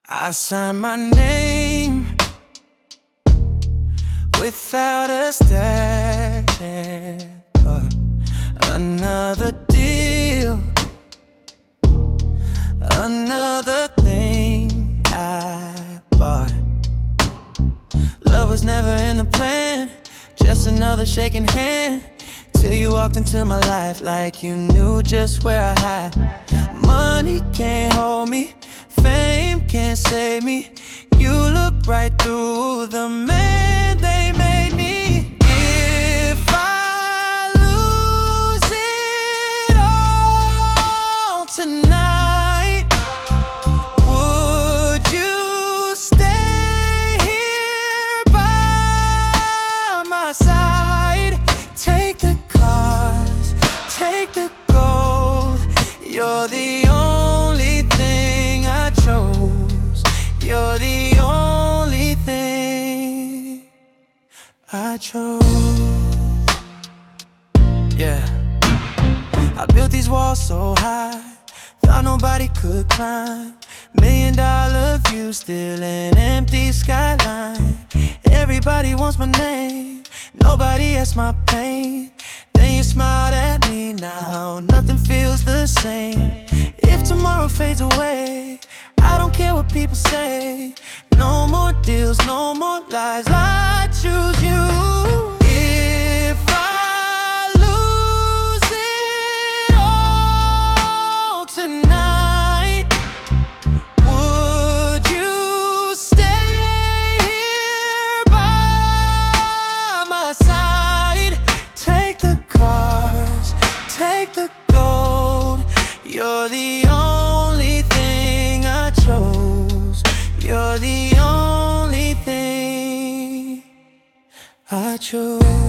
I signed my name without a stand. Another deal, another thing I bought. Love was never in the plan, just another shaking hand. Till you walked into my life like you knew just where I hide. Money can't hold me, fame can't save me. You look right through the man they made me. If I lose it all tonight, would you stay here by my side? Take the cars, take the gold. You're the only thing I chose. You're the only thing I chose. Yeah, I built these walls so high, thought nobody could climb. $1 million view, still an empty skyline. Everybody wants my name, nobody has my pain. Then you smiled at me, now nothing feels the same. If tomorrow fades away, I don't care what people say. No more deals, no more lies, I choose you. If I lose it all tonight, would you stay here by my side? Take the cars, take the gold. You're the only thing I chose. You're the only thing I chose.